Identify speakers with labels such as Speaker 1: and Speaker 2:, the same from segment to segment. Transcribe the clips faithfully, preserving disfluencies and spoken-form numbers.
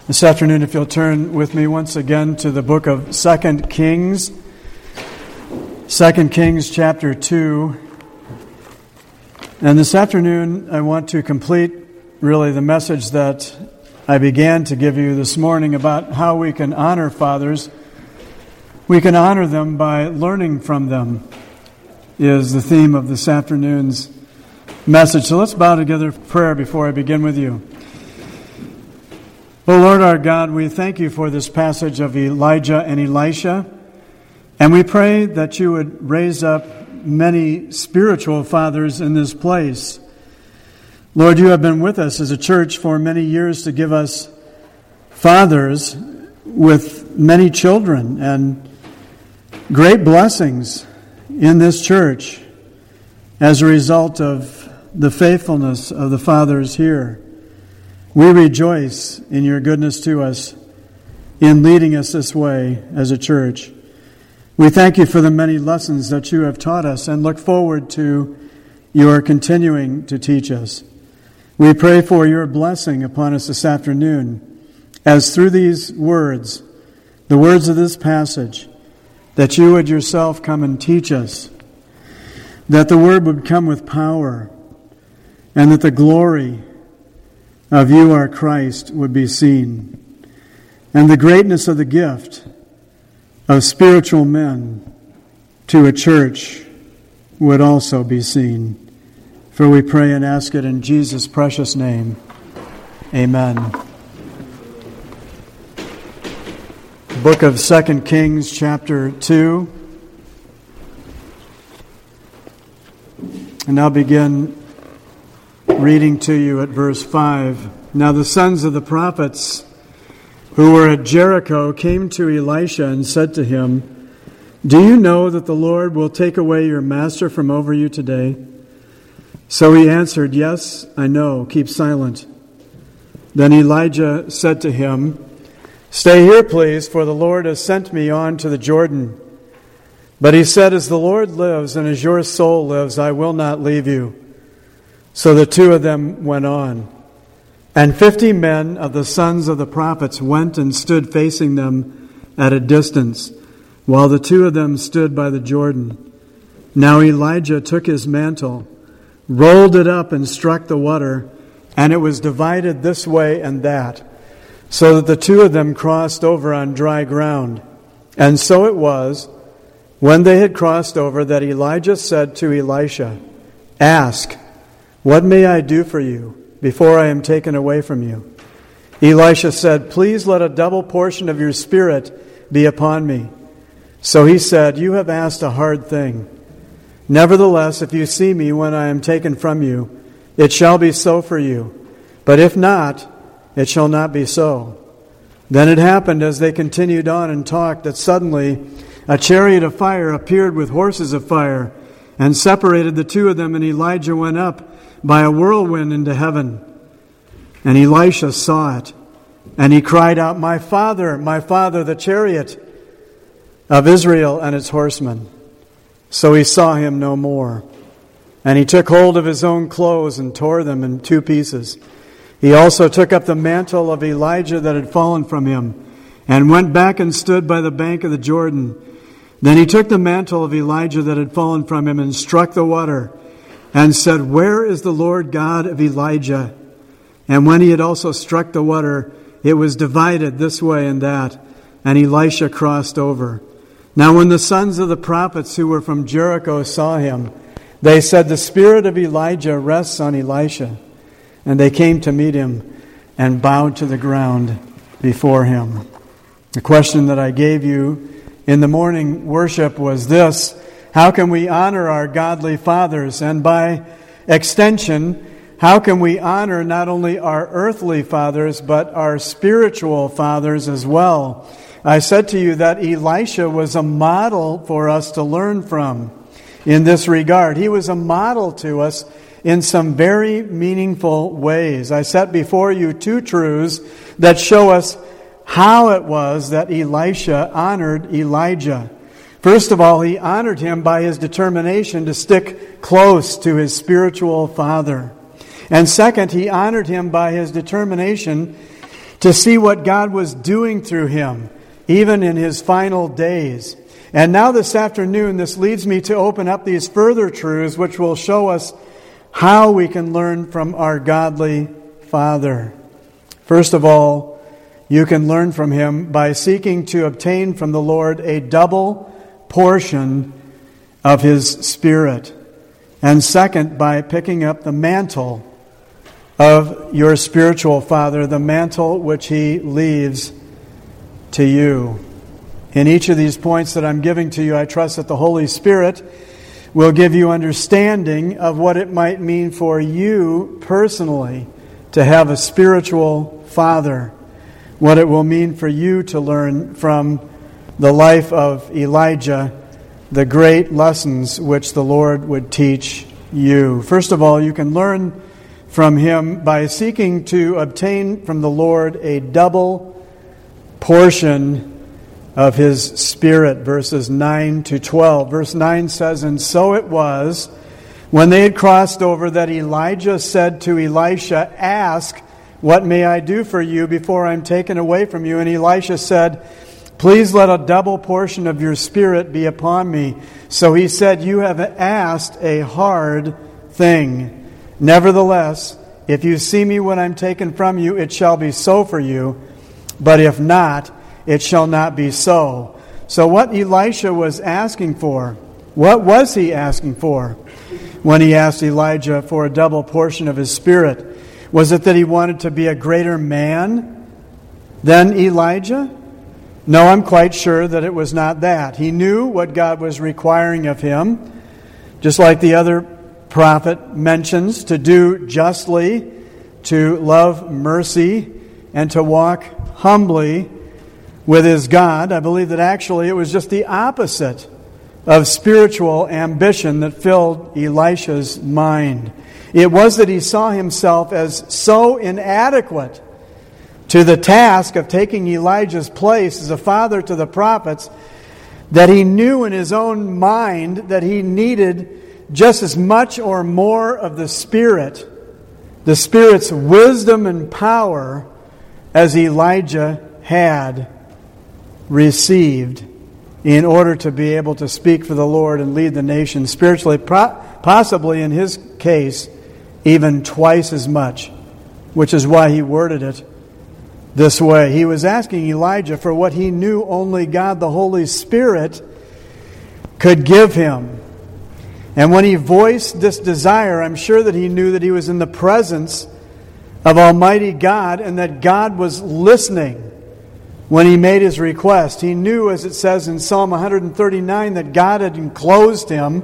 Speaker 1: This afternoon, if you'll turn with me once again to the book of Second Kings, Second Kings chapter two. And this afternoon, I want to complete really the message that I began to give you this morning about how we can honor fathers. We can honor them by learning from them, is the theme of this afternoon's message. So let's bow together for prayer before I begin with you. O Lord our God, we thank you for this passage of Elijah and Elisha, and we pray that you would raise up many spiritual fathers in this place. Lord, you have been with us as a church for many years to give us fathers with many children and great blessings in this church as a result of the faithfulness of the fathers here. We rejoice in your goodness to us in leading us this way as a church. We thank you for the many lessons that you have taught us and look forward to your continuing to teach us. We pray for your blessing upon us this afternoon as through these words, the words of this passage, that you would yourself come and teach us, that the word would come with power, and that the glory of you, our Christ, would be seen, and the greatness of the gift of spiritual men to a church would also be seen. For we pray and ask it in Jesus' precious name. Amen. The book of Second Kings, chapter two. And I'll begin reading to you at verse five. Now the sons of the prophets who were at Jericho came to Elisha and said to him, "Do you know that the Lord will take away your master from over you today?" So he answered, "Yes, I know. Keep silent." Then Elijah said to him, "Stay here, please, for the Lord has sent me on to the Jordan." But he said, "As the Lord lives and as your soul lives, I will not leave you." So the two of them went on. And fifty men of the sons of the prophets went and stood facing them at a distance, while the two of them stood by the Jordan. Now Elijah took his mantle, rolled it up and struck the water, and it was divided this way and that, so that the two of them crossed over on dry ground. And so it was, when they had crossed over, that Elijah said to Elisha, "Ask, what may I do for you before I am taken away from you?" Elisha said, "Please let a double portion of your spirit be upon me." So he said, "You have asked a hard thing. Nevertheless, if you see me when I am taken from you, it shall be so for you. But if not, it shall not be so." Then it happened as they continued on and talked that suddenly a chariot of fire appeared with horses of fire and separated the two of them, and Elijah went up by a whirlwind into heaven. And Elisha saw it, and he cried out, "My father, my father, the chariot of Israel and its horsemen." So he saw him no more. And he took hold of his own clothes and tore them in two pieces. He also took up the mantle of Elijah that had fallen from him, and went back and stood by the bank of the Jordan. Then he took the mantle of Elijah that had fallen from him and struck the water, and said, "Where is the Lord God of Elijah?" And when he had also struck the water, it was divided this way and that, and Elisha crossed over. Now when the sons of the prophets who were from Jericho saw him, they said, "The spirit of Elijah rests on Elisha." And they came to meet him and bowed to the ground before him. The question that I gave you in the morning worship was this: how can we honor our godly fathers? And by extension, how can we honor not only our earthly fathers, but our spiritual fathers as well? I said to you that Elisha was a model for us to learn from in this regard. He was a model to us in some very meaningful ways. I set before you two truths that show us how it was that Elisha honored Elijah. First of all, he honored him by his determination to stick close to his spiritual father. And second, he honored him by his determination to see what God was doing through him, even in his final days. And now this afternoon, this leads me to open up these further truths which will show us how we can learn from our godly Father. First of all, you can learn from him by seeking to obtain from the Lord a double portion of his Spirit. And second, by picking up the mantle of your spiritual father, the mantle which he leaves to you. In each of these points that I'm giving to you, I trust that the Holy Spirit will give you understanding of what it might mean for you personally to have a spiritual father, what it will mean for you to learn from the life of Elijah, the great lessons which the Lord would teach you. First of all, you can learn from him by seeking to obtain from the Lord a double portion of his Spirit, verses nine to twelve. Verse nine says, "And so it was, when they had crossed over, that Elijah said to Elisha, 'Ask, what may I do for you before I'm taken away from you?' And Elisha said, 'Please let a double portion of your Spirit be upon me.' So he said, 'You have asked a hard thing. Nevertheless, if you see me when I'm taken from you, it shall be so for you. But if not, it shall not be so.'" So what Elisha was asking for, what was he asking for when he asked Elijah for a double portion of his Spirit? Was it that he wanted to be a greater man than Elijah? No, I'm quite sure that it was not that. He knew what God was requiring of him, just like the other prophet mentions, to do justly, to love mercy, and to walk humbly with his God. I believe that actually it was just the opposite of spiritual ambition that filled Elisha's mind. It was that he saw himself as so inadequate to the task of taking Elijah's place as a father to the prophets that he knew in his own mind that he needed just as much or more of the Spirit, the Spirit's wisdom and power, as Elijah had received in order to be able to speak for the Lord and lead the nation spiritually, possibly in his case, even twice as much, which is why he worded it this way. He was asking Elijah for what he knew only God, the Holy Spirit, could give him. And when he voiced this desire, I'm sure that he knew that he was in the presence of Almighty God and that God was listening when he made his request. He knew, as it says in Psalm one thirty-nine, that God had enclosed him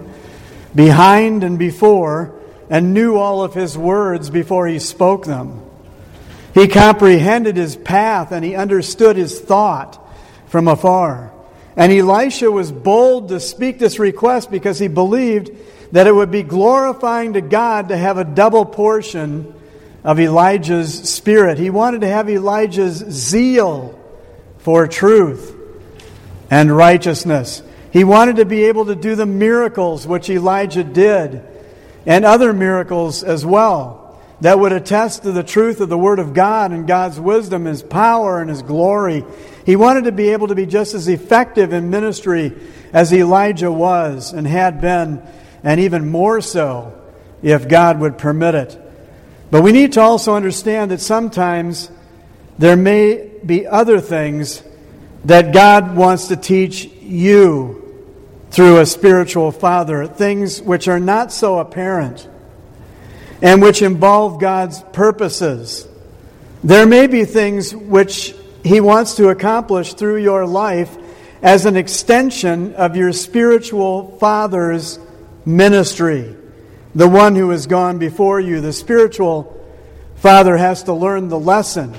Speaker 1: behind and before and knew all of his words before he spoke them. He comprehended his path and he understood his thought from afar. And Elisha was bold to speak this request because he believed that it would be glorifying to God to have a double portion of Elijah's spirit. He wanted to have Elijah's zeal for truth and righteousness. He wanted to be able to do the miracles which Elijah did, and other miracles as well, that would attest to the truth of the Word of God and God's wisdom, His power, and His glory. He wanted to be able to be just as effective in ministry as Elijah was and had been, and even more so if God would permit it. But we need to also understand that sometimes there may be other things that God wants to teach you through a spiritual father, things which are not so apparent and which involve God's purposes. There may be things which He wants to accomplish through your life as an extension of your spiritual father's ministry, the one who has gone before you. The spiritual father has to learn the lesson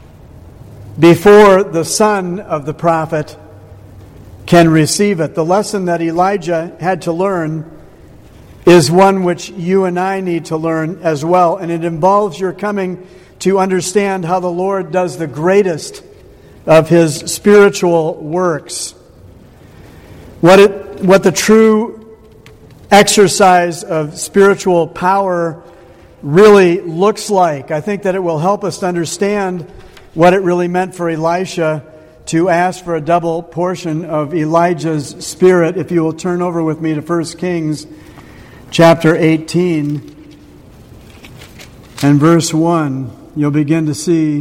Speaker 1: before the son of the prophet can receive it. The lesson that Elijah had to learn is one which you and I need to learn as well, and it involves your coming to understand how the Lord does the greatest of His spiritual works. What it, what the true exercise of spiritual power really looks like. I think that it will help us to understand what it really meant for Elisha to ask for a double portion of Elijah's spirit. If you will turn over with me to First Kings chapter eighteen and verse one, you'll begin to see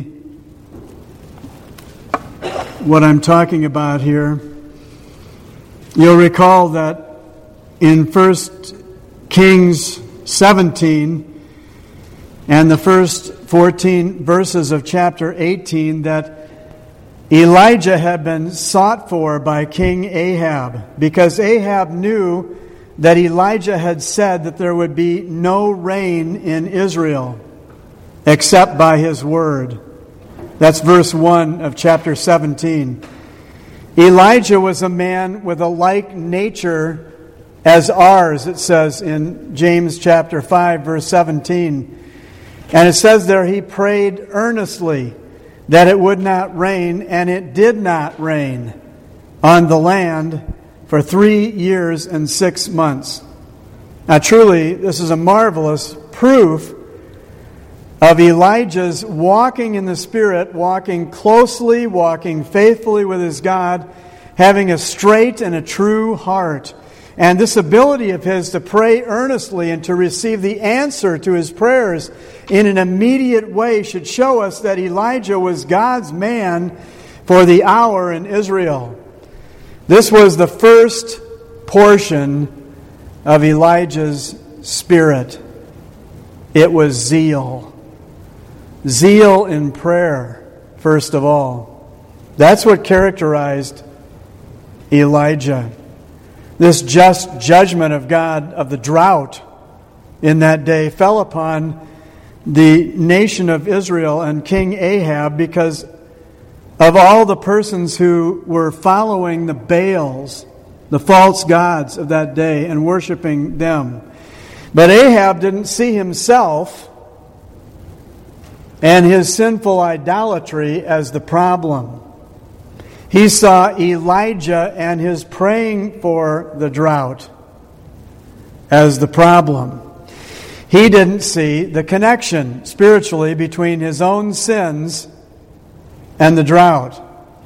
Speaker 1: what I'm talking about here. You'll recall that in First Kings seventeen and the first fourteen verses of chapter eighteen that Elijah had been sought for by King Ahab, because Ahab knew that Elijah had said that there would be no rain in Israel except by his word. That's verse one of chapter seventeen. Elijah was a man with a like nature as ours, it says in James chapter five, verse seventeen. And it says there, he prayed earnestly that it would not rain, and it did not rain on the land for three years and six months. Now truly, this is a marvelous proof of Elijah's walking in the Spirit, walking closely, walking faithfully with his God, having a straight and a true heart. And this ability of his to pray earnestly and to receive the answer to his prayers in an immediate way should show us that Elijah was God's man for the hour in Israel. This was the first portion of Elijah's spirit. It was zeal. Zeal in prayer, first of all. That's what characterized Elijah. This just judgment of God of the drought in that day fell upon the nation of Israel and King Ahab because of all the persons who were following the Baals, the false gods of that day, and worshiping them. But Ahab didn't see himself and his sinful idolatry as the problem. He saw Elijah and his praying for the drought as the problem. He didn't see the connection spiritually between his own sins and the drought.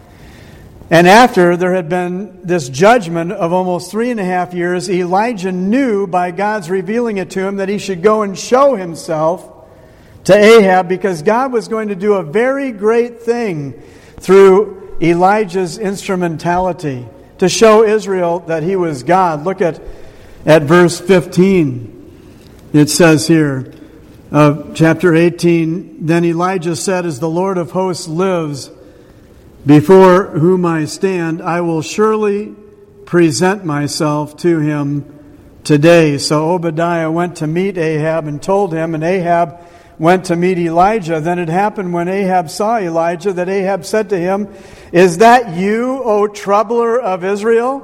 Speaker 1: And after there had been this judgment of almost three and a half years, Elijah knew by God's revealing it to him that he should go and show himself to Ahab, because God was going to do a very great thing through Elijah's instrumentality to show Israel that he was God. Look at, at verse fifteen. It says here of chapter eighteen, Then Elijah said, As the Lord of hosts lives, before whom I stand, I will surely present myself to him today. So Obadiah went to meet Ahab and told him, and Ahab went to meet Elijah. Then it happened when Ahab saw Elijah that Ahab said to him, Is that you, O troubler of Israel?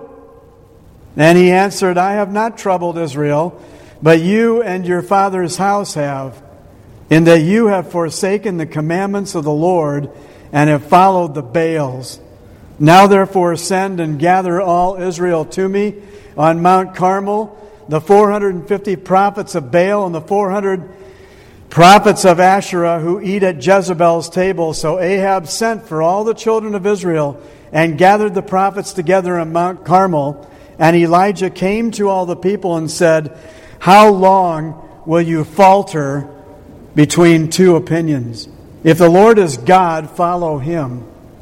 Speaker 1: And he answered, I have not troubled Israel, but you and your father's house have, in that you have forsaken the commandments of the Lord and have followed the Baals. Now therefore send and gather all Israel to me on Mount Carmel, the four hundred fifty prophets of Baal and the four hundred prophets of Asherah who eat at Jezebel's table. So Ahab sent for all the children of Israel and gathered the prophets together on Mount Carmel. And Elijah came to all the people and said, How long will you falter between two opinions? If the Lord is God, follow him.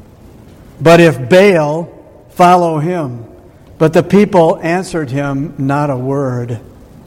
Speaker 1: But if Baal, follow him. But the people answered him not a word.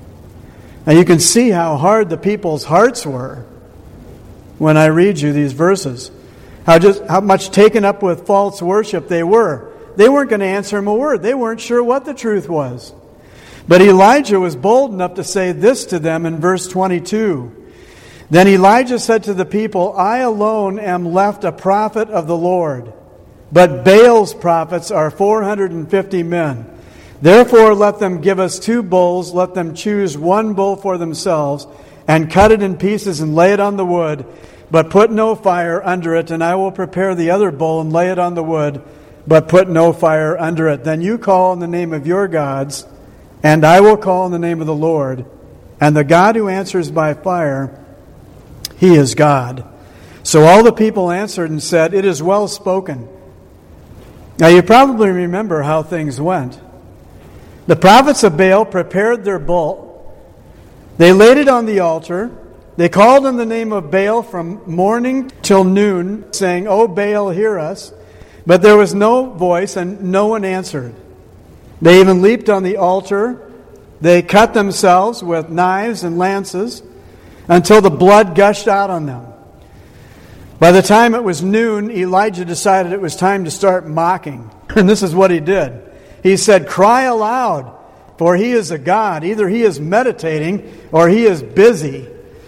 Speaker 1: Now you can see how hard the people's hearts were when I read you these verses. How just how much taken up with false worship they were. They weren't going to answer him a word. They weren't sure what the truth was. But Elijah was bold enough to say this to them in verse twenty-two. Then Elijah said to the people, I alone am left a prophet of the Lord, but Baal's prophets are four hundred fifty men. Therefore let them give us two bulls, let them choose one bull for themselves, and cut it in pieces and lay it on the wood, but put no fire under it, and I will prepare the other bull and lay it on the wood, but put no fire under it. Then you call in the name of your gods, and I will call in the name of the Lord, and the God who answers by fire, he is God. So all the people answered and said, "It is well spoken." Now you probably remember how things went. The prophets of Baal prepared their bull. They laid it on the altar. They called on the name of Baal from morning till noon, saying, "O Baal, hear us." But there was no voice and no one answered. They even leaped on the altar. They cut themselves with knives and lances until the blood gushed out on them. By the time it was noon, Elijah decided it was time to start mocking. And this is what he did. He said, "Cry aloud, for he is a god. Either he is meditating, or he is busy,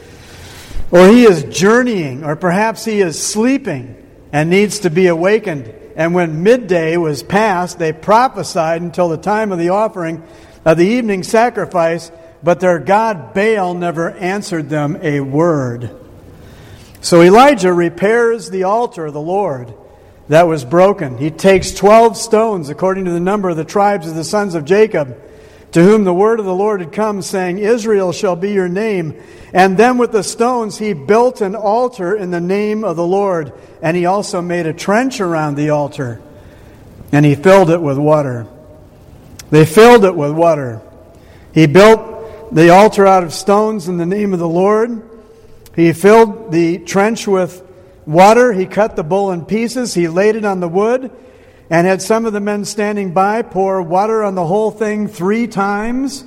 Speaker 1: or he is journeying, or perhaps he is sleeping and needs to be awakened." And when midday was past, they prophesied until the time of the offering of the evening sacrifice, but their god Baal never answered them a word. So Elijah repairs the altar of the Lord that was broken. He takes twelve stones, according to the number of the tribes of the sons of Jacob, to whom the word of the Lord had come, saying, "Israel shall be your name." And then with the stones he built an altar in the name of the Lord. And he also made a trench around the altar. And he filled it with water. They filled it with water. He built the altar out of stones in the name of the Lord. He filled the trench with water. He cut the bull in pieces. He laid it on the wood and had some of the men standing by pour water on the whole thing three times,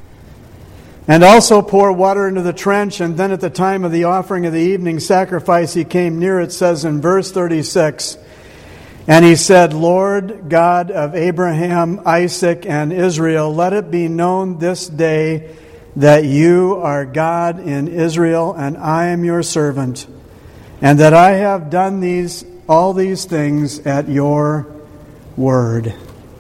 Speaker 1: and also pour water into the trench. And then at the time of the offering of the evening sacrifice, he came near, it says in verse thirty-six, and he said, "Lord God of Abraham, Isaac, and Israel, let it be known this day that you are God in Israel, and I am your servant, and that I have done these all these things at your word.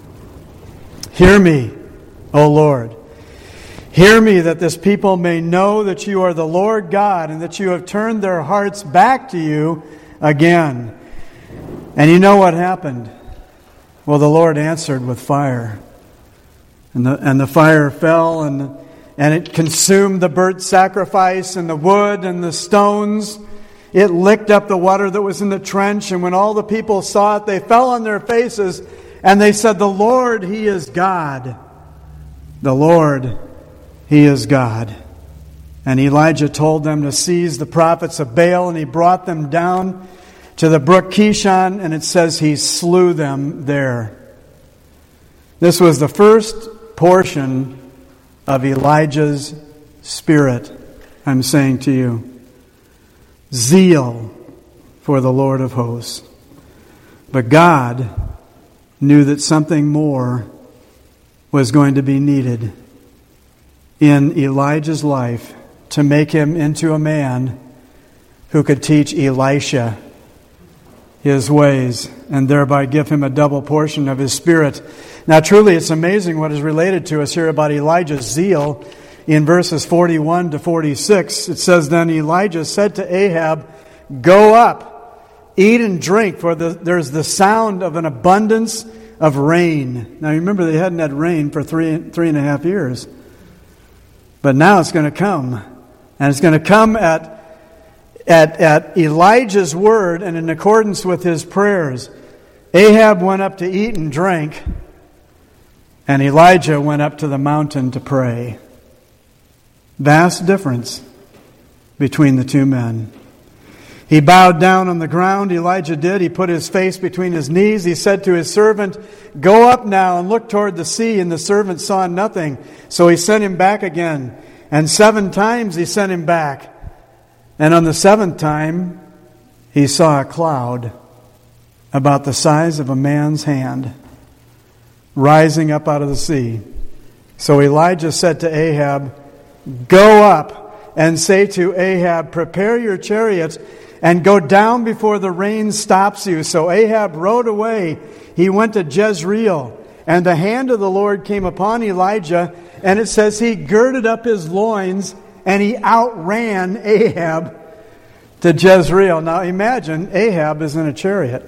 Speaker 1: Hear me, O Lord. Hear me, that this people may know that you are the Lord God, and that you have turned their hearts back to you again." And you know what happened? Well, the Lord answered with fire. And the, and the fire fell, and, and it consumed the burnt sacrifice and the wood and the stones. It licked up the water that was in the trench, and when all the people saw it, they fell on their faces, and they said, "The Lord, He is God. The Lord, He is God." And Elijah told them to seize the prophets of Baal, and he brought them down to the brook Kishon, and it says he slew them there. This was the first portion of Elijah's spirit, I'm saying to you. Zeal for the Lord of hosts. But God knew that something more was going to be needed in Elijah's life to make him into a man who could teach Elisha his ways and thereby give him a double portion of his spirit. Now truly it's amazing what is related to us here about Elijah's zeal. In verses forty-one to forty-six, it says, "Then Elijah said to Ahab, 'Go up, eat and drink, for the, there's the sound of an abundance of rain.'" Now remember, they hadn't had rain for three, three and a half years. But now it's going to come. And it's going to come at, at, at Elijah's word and in accordance with his prayers. Ahab went up to eat and drink, and Elijah went up to the mountain to pray. Vast difference between the two men. He bowed down on the ground, Elijah did. He put his face between his knees. He said to his servant, "Go up now and look toward the sea." And the servant saw nothing. So he sent him back again. And seven times he sent him back. And on the seventh time, he saw a cloud about the size of a man's hand rising up out of the sea. So Elijah said to Ahab, "Go up and say to Ahab, 'Prepare your chariots and go down before the rain stops you.' So Ahab rode away. He went to Jezreel, and the hand of the Lord came upon Elijah, and it says he girded up his loins and he outran Ahab to Jezreel." Now imagine, Ahab is in a chariot.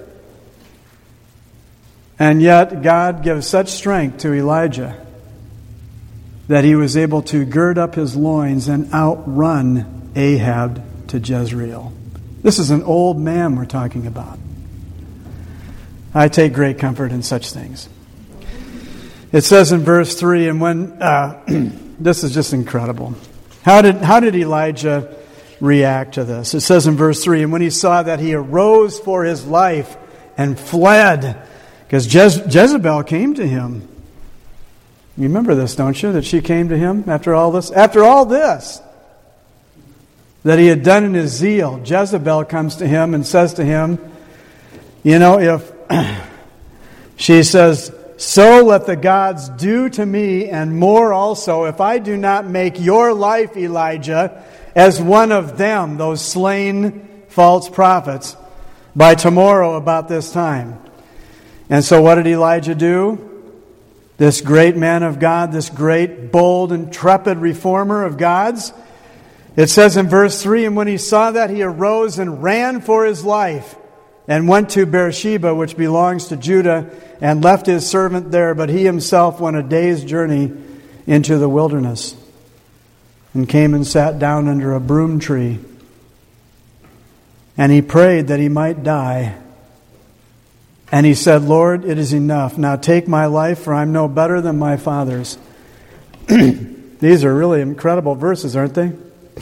Speaker 1: And yet God gives such strength to Elijah that he was able to gird up his loins and outrun Ahab to Jezreel. This is an old man we're talking about. I take great comfort in such things. It says in verse three, and when, uh, this is just incredible. How did, how did Elijah react to this? It says in verse three, and when he saw that, he arose for his life and fled, because Jez- Jezebel came to him. You remember this, don't you? That she came to him after all this? After all this that he had done in his zeal, Jezebel comes to him and says to him, you know, if she says, so let the gods do to me and more also, if I do not make your life, Elijah, as one of them, those slain false prophets, by tomorrow about this time. And so what did Elijah do? This great man of God, this great, bold, intrepid reformer of God's. It says in verse three, and when he saw that, he arose and ran for his life and went to Beersheba, which belongs to Judah, and left his servant there. But he himself went a day's journey into the wilderness and came and sat down under a broom tree. And he prayed that he might die. And he said, Lord, it is enough. Now take my life, for I'm no better than my father's. These are really incredible verses, aren't they?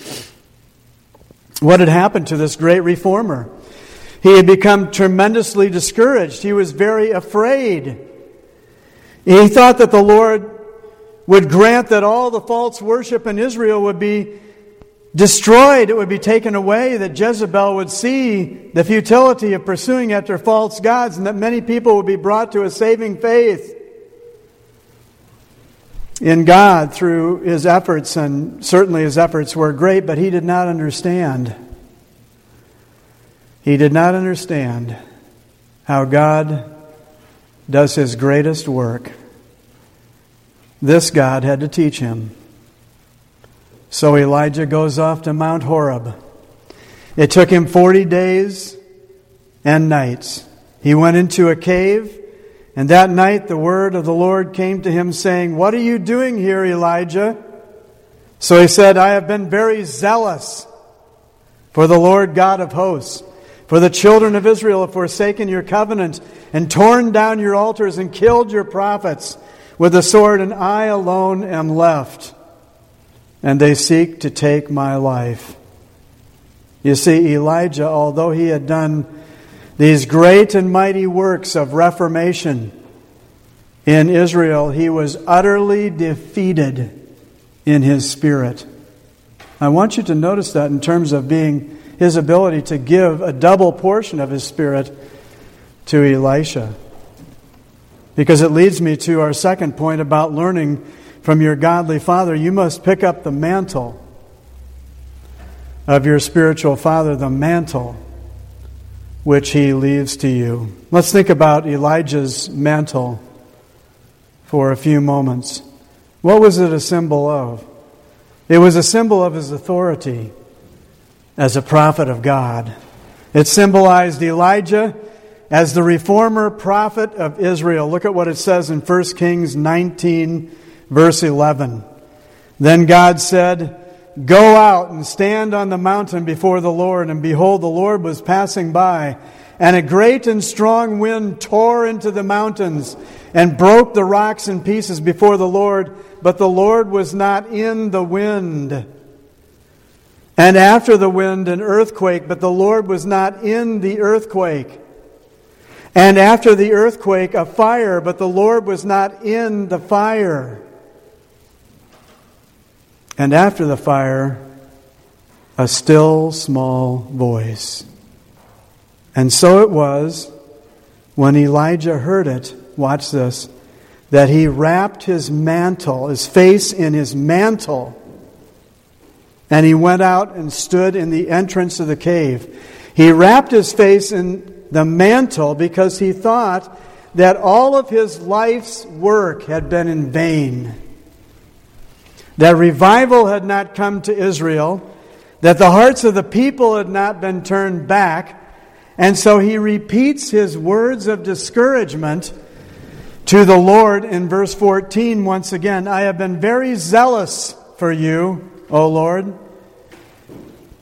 Speaker 1: What had happened to this great reformer? He had become tremendously discouraged. He was very afraid. He thought that the Lord would grant that all the false worship in Israel would be destroyed. It would be taken away. That Jezebel would see the futility of pursuing after false gods, and that many people would be brought to a saving faith in God through his efforts. And certainly his efforts were great, but he did not understand. He did not understand how God does his greatest work. This God had to teach him. So Elijah goes off to Mount Horeb. It took him forty days and nights. He went into a cave, and that night the word of the Lord came to him saying, what are you doing here, Elijah? So he said, I have been very zealous for the Lord God of hosts. For the children of Israel have forsaken your covenant and torn down your altars and killed your prophets with the sword, and I alone am left, and they seek to take my life. You see, Elijah, although he had done these great and mighty works of reformation in Israel, he was utterly defeated in his spirit. I want you to notice that in terms of being his ability to give a double portion of his spirit to Elisha. Because it leads me to our second point about learning from your godly father. You must pick up the mantle of your spiritual father, the mantle which he leaves to you. Let's think about Elijah's mantle for a few moments. What was it a symbol of? It was a symbol of his authority as a prophet of God. It symbolized Elijah as the reformer prophet of Israel. Look at what it says in First Kings nineteen, verse eleven. Then God said, go out and stand on the mountain before the Lord. And behold, the Lord was passing by, and a great and strong wind tore into the mountains and broke the rocks in pieces before the Lord, but the Lord was not in the wind. And after the wind, an earthquake, but the Lord was not in the earthquake. And after the earthquake, a fire, but the Lord was not in the fire. And after the fire, a still small voice. And so it was, when Elijah heard it, watch this, that he wrapped his mantle, his face in his mantle, and he went out and stood in the entrance of the cave. He wrapped his face in the mantle because he thought that all of his life's work had been in vain. That revival had not come to Israel, that the hearts of the people had not been turned back, and so he repeats his words of discouragement to the Lord in verse fourteen once again. I have been very zealous for you, O Lord,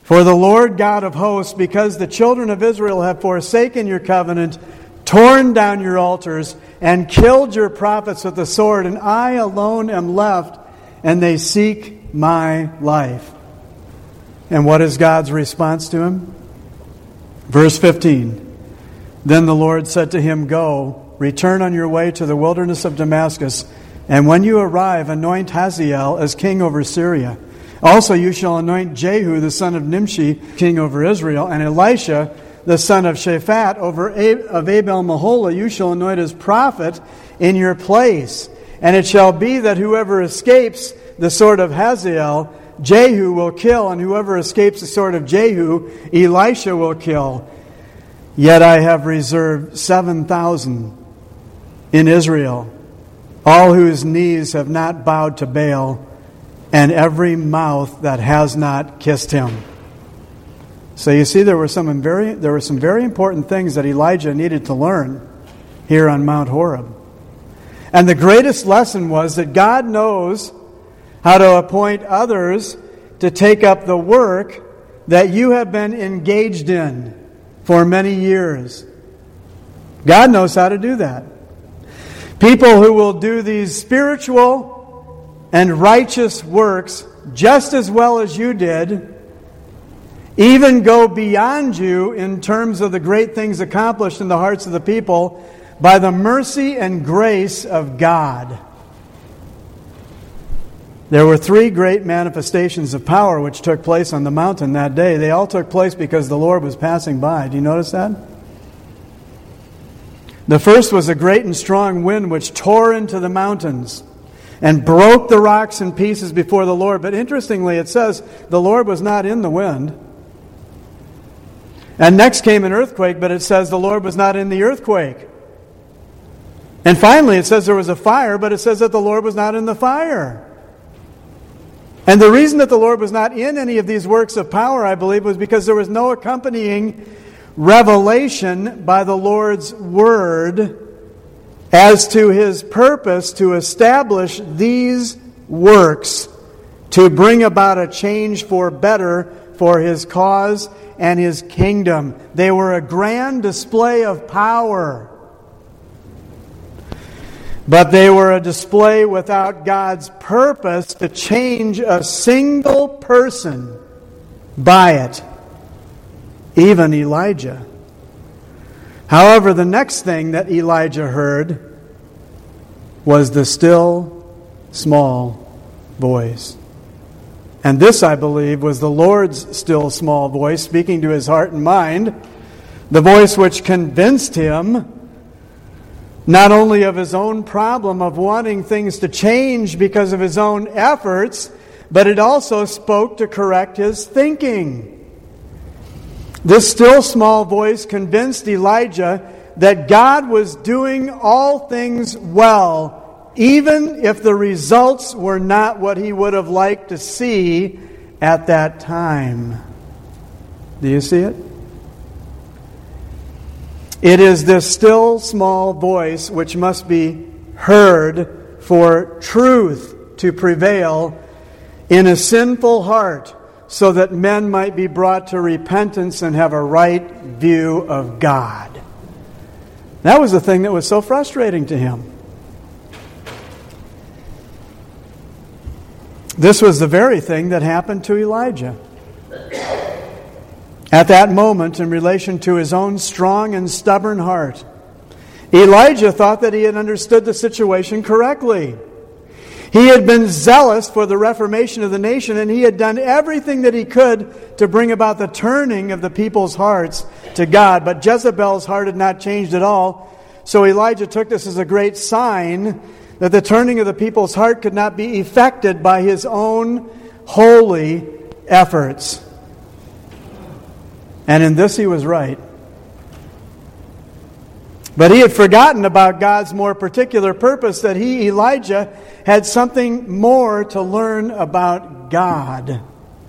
Speaker 1: For the Lord God of hosts, because the children of Israel have forsaken your covenant, torn down your altars, and killed your prophets with the sword, and I alone am left, and they seek my life. And what is God's response to him? Verse fifteen. Then the Lord said to him, Go, return on your way to the wilderness of Damascus, and when you arrive, anoint Hazael as king over Syria. Also you shall anoint Jehu the son of Nimshi king over Israel, and Elisha the son of Shaphat over A- of Abel-Meholah you shall anoint as prophet in your place. And it shall be that whoever escapes the sword of Hazael, Jehu will kill, and whoever escapes the sword of Jehu, Elisha will kill. Yet I have reserved seven thousand in Israel, all whose knees have not bowed to Baal, and every mouth that has not kissed him. So you see, there were some very there were some very important things that Elijah needed to learn here on Mount Horeb. And the greatest lesson was that God knows how to appoint others to take up the work that you have been engaged in for many years. God knows how to do that. People who will do these spiritual and righteous works just as well as you did, even go beyond you in terms of the great things accomplished in the hearts of the people by the mercy and grace of God. There were three great manifestations of power which took place on the mountain that day. They all took place because the Lord was passing by. Do you notice that? The first was a great and strong wind which tore into the mountains and broke the rocks in pieces before the Lord. But interestingly, it says the Lord was not in the wind. And next came an earthquake, but it says the Lord was not in the earthquake. And finally, it says there was a fire, but it says that the Lord was not in the fire. And the reason that the Lord was not in any of these works of power, I believe, was because there was no accompanying revelation by the Lord's Word as to His purpose to establish these works to bring about a change for better for His cause and His kingdom. They were a grand display of power, but they were a display without God's purpose to change a single person by it, even Elijah. However, the next thing that Elijah heard was the still, small voice. And this, I believe, was the Lord's still, small voice speaking to his heart and mind, the voice which convinced him not only of his own problem of wanting things to change because of his own efforts, but it also spoke to correct his thinking. This still small voice convinced Elijah that God was doing all things well, even if the results were not what he would have liked to see at that time. Do you see it? It is this still small voice which must be heard for truth to prevail in a sinful heart, so that men might be brought to repentance and have a right view of God. That was the thing that was so frustrating to him. This was the very thing that happened to Elijah. At that moment, in relation to his own strong and stubborn heart, Elijah thought that he had understood the situation correctly. He had been zealous for the reformation of the nation, and he had done everything that he could to bring about the turning of the people's hearts to God. But Jezebel's heart had not changed at all, so Elijah took this as a great sign that the turning of the people's heart could not be effected by his own holy efforts. And in this he was right. But he had forgotten about God's more particular purpose, that he, Elijah, had something more to learn about God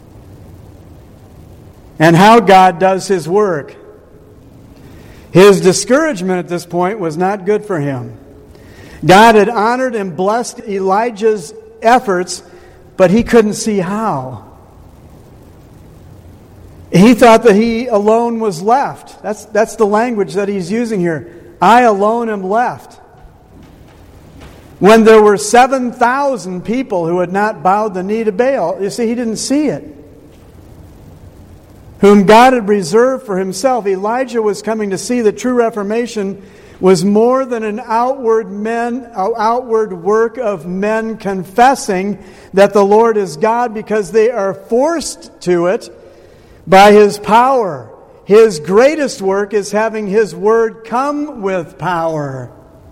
Speaker 1: and how God does His work. His discouragement at this point was not good for him. God had honored and blessed Elijah's efforts, but he couldn't see how. He thought that he alone was left. That's, that's the language that he's using here. I alone am left. When there were seven thousand people who had not bowed the knee to Baal. You see, he didn't see it. Whom God had reserved for himself. Elijah was coming to see that true reformation was more than an outward men, outward work of men confessing that the Lord is God because they are forced to it by His power. His greatest work is having His Word come with power,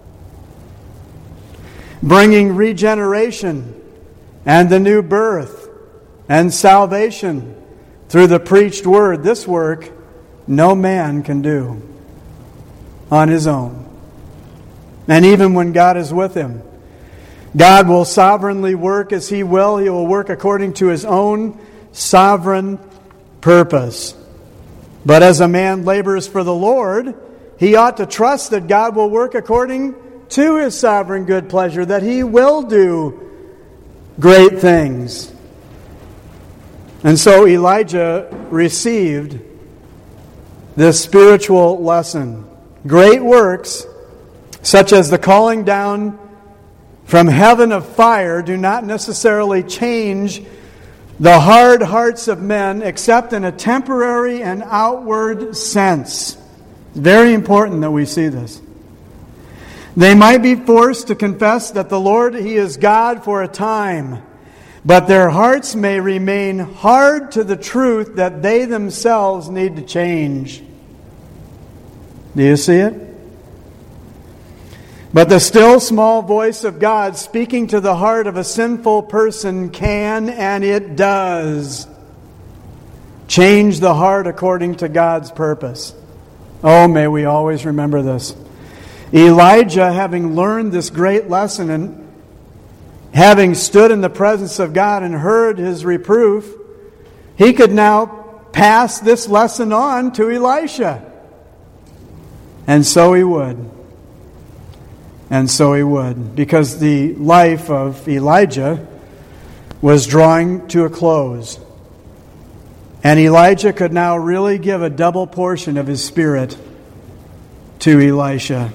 Speaker 1: bringing regeneration and the new birth and salvation through the preached Word. This work no man can do on his own. And even when God is with him, God will sovereignly work as He will. He will work according to His own sovereign purpose. But as a man labors for the Lord, he ought to trust that God will work according to His sovereign good pleasure, that He will do great things. And so Elijah received this spiritual lesson. Great works, such as the calling down from heaven of fire, do not necessarily change the hard hearts of men except in a temporary and outward sense. Very important that we see this. They might be forced to confess that the Lord, He is God for a time, but their hearts may remain hard to the truth that they themselves need to change. Do you see it? But the still small voice of God speaking to the heart of a sinful person can, and it does, change the heart according to God's purpose. Oh, may we always remember this. Elijah, having learned this great lesson and having stood in the presence of God and heard His reproof, he could now pass this lesson on to Elisha. And so he would. And so he would. Because the life of Elijah was drawing to a close. And Elijah could now really give a double portion of his spirit to Elisha.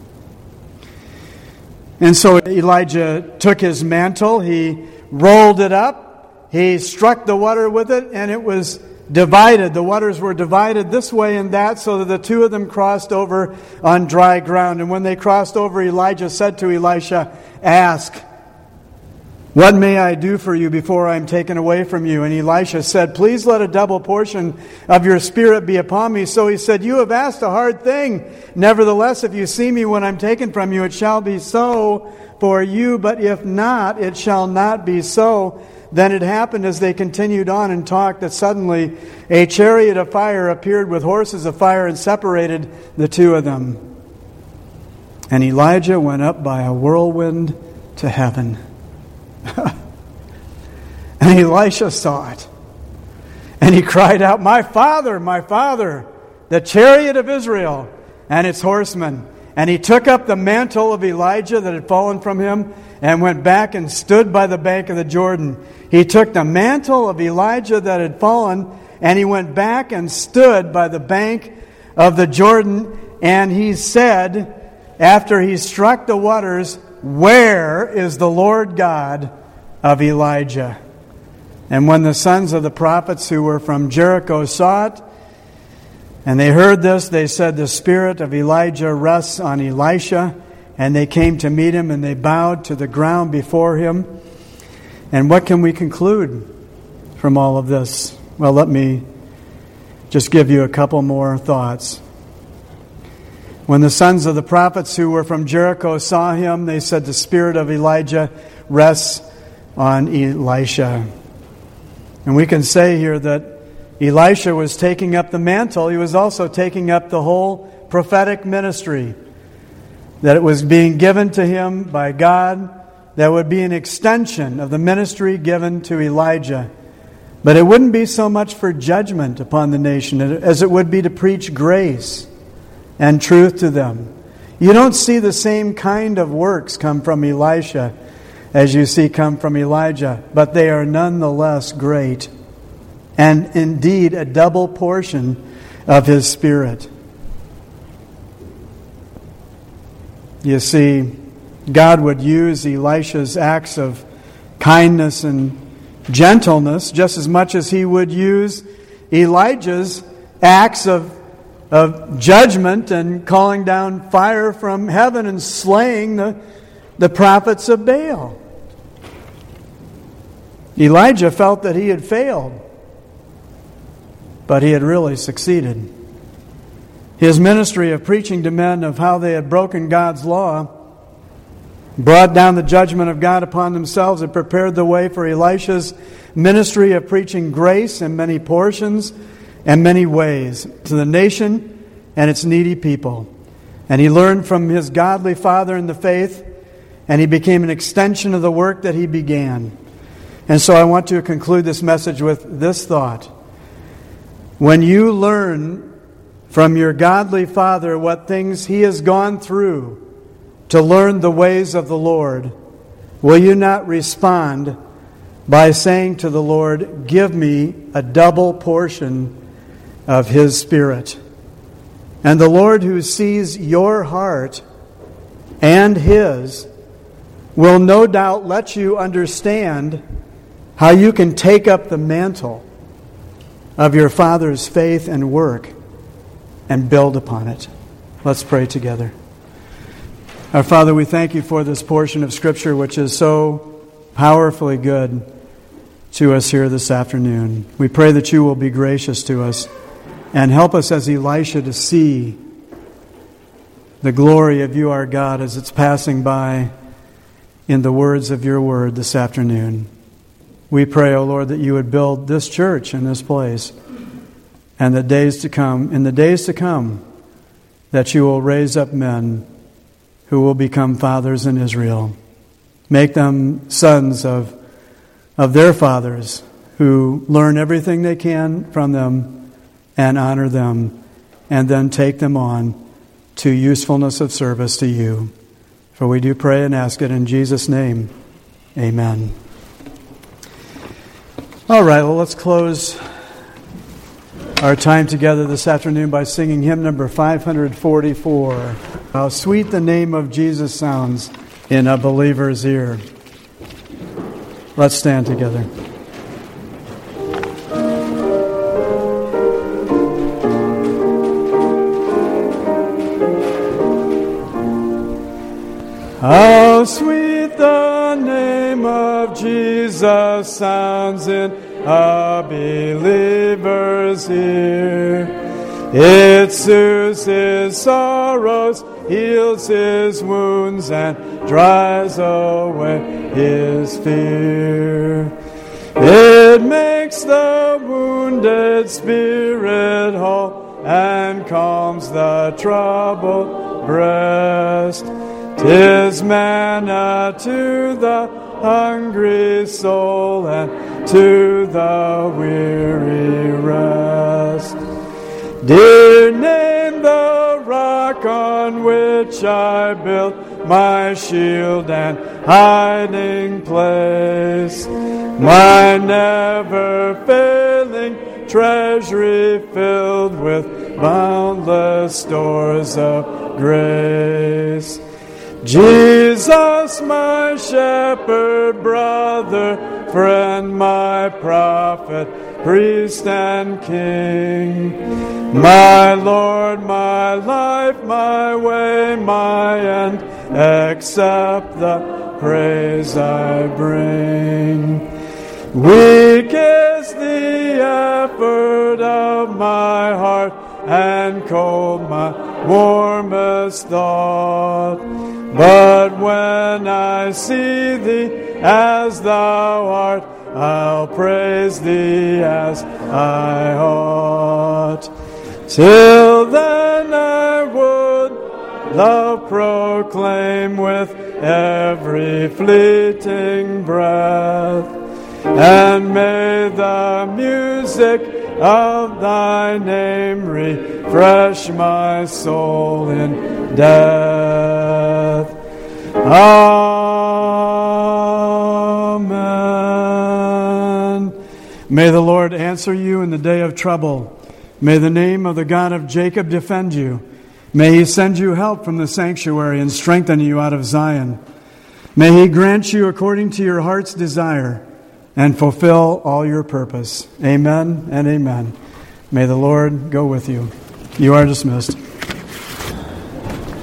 Speaker 1: And so Elijah took his mantle, he rolled it up, he struck the water with it, and it was divided. The waters were divided this way and that, so that the two of them crossed over on dry ground. And when they crossed over, Elijah said to Elisha, "Ask, what may I do for you before I am taken away from you?" And Elisha said, "Please let a double portion of your spirit be upon me." So he said, "You have asked a hard thing. Nevertheless, if you see me when I'm taken from you, it shall be so for you. But if not, it shall not be so." Then it happened as they continued on and talked that suddenly a chariot of fire appeared with horses of fire and separated the two of them. And Elijah went up by a whirlwind to heaven. And Elisha saw it. And he cried out, "My father, my father, the chariot of Israel and its horsemen." And he took up the mantle of Elijah that had fallen from him and went back and stood by the bank of the Jordan. He took the mantle of Elijah that had fallen, and he went back and stood by the bank of the Jordan. And he said, after he struck the waters, "Where is the Lord God of Elijah?" And when the sons of the prophets who were from Jericho saw it, and they heard this, they said, "The spirit of Elijah rests on Elisha." And they came to meet him, and they bowed to the ground before him. And what can we conclude from all of this? Well, let me just give you a couple more thoughts. When the sons of the prophets who were from Jericho saw him, they said, "The spirit of Elijah rests on Elisha." And we can say here that Elisha was taking up the mantle. He was also taking up the whole prophetic ministry, that it was being given to him by God, that would be an extension of the ministry given to Elijah. But it wouldn't be so much for judgment upon the nation as it would be to preach grace and truth to them. You don't see the same kind of works come from Elisha as you see come from Elijah, but they are nonetheless great. and indeed a double portion of His Spirit. You see, God would use Elisha's acts of kindness and gentleness just as much as He would use Elijah's acts of, of judgment and calling down fire from heaven and slaying the, the prophets of Baal. Elijah felt that he had failed, but he had really succeeded. His ministry of preaching to men of how they had broken God's law brought down the judgment of God upon themselves and prepared the way for Elisha's ministry of preaching grace in many portions and many ways to the nation and its needy people. And he learned from his godly father in the faith, and he became an extension of the work that he began. And so I want to conclude this message with this thought. When you learn from your godly father what things he has gone through to learn the ways of the Lord, will you not respond by saying to the Lord, "Give me a double portion of His Spirit"? And the Lord, who sees your heart and His, will no doubt let you understand how you can take up the mantle of your Father's faith and work and build upon it. Let's pray together. Our Father, we thank You for this portion of Scripture which is so powerfully good to us here this afternoon. We pray that You will be gracious to us and help us as Elisha to see the glory of You, our God, as it's passing by in the words of Your word this afternoon. We pray, O Lord, that You would build this church in this place, and the days to come, in the days to come, that You will raise up men who will become fathers in Israel. Make them sons of, of their fathers, who learn everything they can from them and honor them, and then take them on to usefulness of service to You. For we do pray and ask it in Jesus' name. Amen. All right, well, let's close our time together this afternoon by singing hymn number five forty-four. How sweet the name of Jesus sounds in a believer's ear. Let's stand together. How sweet the name of Jesus sounds in a believer's ear. It soothes his sorrows, heals his wounds, and drives away his fear. It makes the wounded spirit whole and calms the troubled breast. 'Tis manna to the hungry soul and to the weary rest. Dear name, the rock on which I built my shield and hiding place, my never-failing treasury filled with boundless stores of grace. Jesus, my shepherd, brother, friend, my prophet, priest and king, my Lord, my life, my way, my end, accept the praise I bring. Weak is the effort of my heart, and cold my warmest thought. But when I see Thee as Thou art, I'll praise Thee as I ought. Till then I would love proclaim with every fleeting breath, and may the music of Thy name refresh my soul in death. Amen. May the Lord answer you in the day of trouble. May the name of the God of Jacob defend you. May he send you help from the sanctuary and strengthen you out of Zion. May he grant you according to your heart's desire and fulfill all your purpose. Amen and amen. May the Lord go with you. You are dismissed.